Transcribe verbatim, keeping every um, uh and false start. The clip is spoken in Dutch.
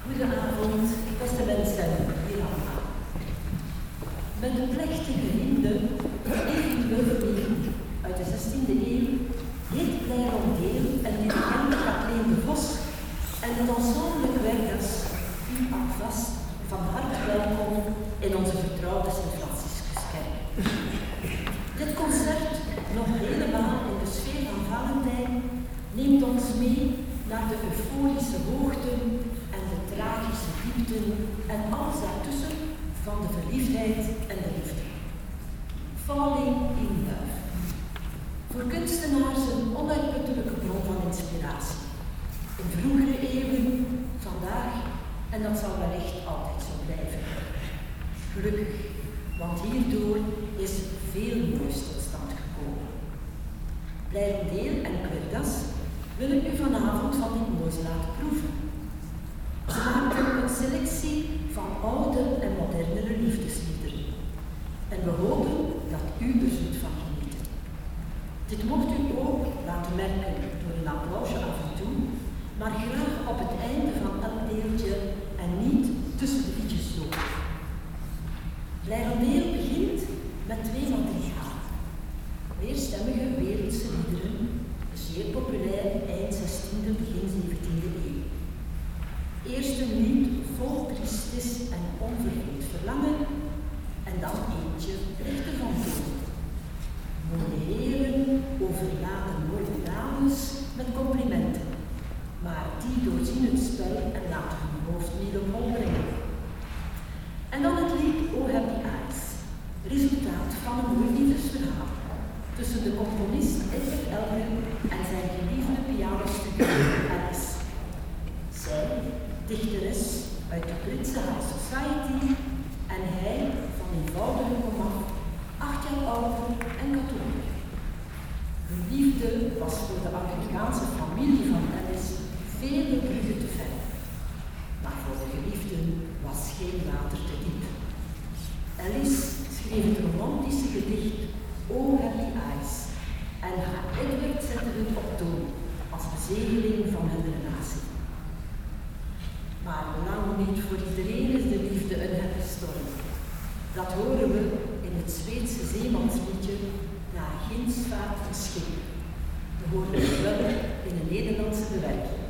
Goedenavond, beste mensen hier allemaal. Met de plechtige hymne Even Leuven uit de zestiende eeuw heet Blij Rondeel en dirigent Kathleen de Vos en het ensemble Querdas u alvast van harte welkom in onze vertrouwde Sint-Franciscuskerk. Dit concert, nog helemaal in de sfeer van Valentijn, neemt ons mee naar de euforische hoogten en de tragische diepten en alles daartussen van de verliefdheid en de liefde. Falling in love. Voor kunstenaars een onuitputtelijke bron van inspiratie. In vroegere eeuwen, vandaag, en dat zal wellicht altijd zo blijven. Gelukkig, want hierdoor is veel moois tot stand gekomen. Blij Rondeel en Querdas willen u vanavond van dit moois laten proeven. Ze maken een selectie van oude en modernere liefdesliederen. En we hopen dat u er zult van genieten. Dit mocht u ook laten merken door een applausje af en toe, maar graag op het einde van elk deeltje en niet tussen de liedjes door. Blij Rondeel begint met twee madrigalen. Weerstemmige wereldse liederen, zeer populair eind zestiende, begin zeventiende eeuw. Eerst een lied vol tristis en onvervuld verlangen, en dan eentje rechter van toon. Mooie heren overladen mooie dames met complimenten, maar die doorzien het spel en laten hun hoofd niet op hol brengen. En dan het lied O Happy Eyes, resultaat van een mooi liefdesverhaal tussen de componist Edward Elgar en zijn geliefde pianostudent Alice. Zij, dichteres uit de Britse high society, en hij van eenvoudige komaf, acht jaar ouder en katholiek. Hun liefde was voor de Amerikaanse familie van Alice vele bruggen te ver, maar voor de geliefden was geen water te diep. Alice schreef het romantische gedicht O Happy Eyes en haar Edward zette het op toon als bezegeling van hun relatie. Maar lang niet voor iedereen is de liefde een happy story. Dat horen we in het Zweedse zeemansliedje Daar ginds vaart een schip. We horen het wel in de Nederlandse bewerking.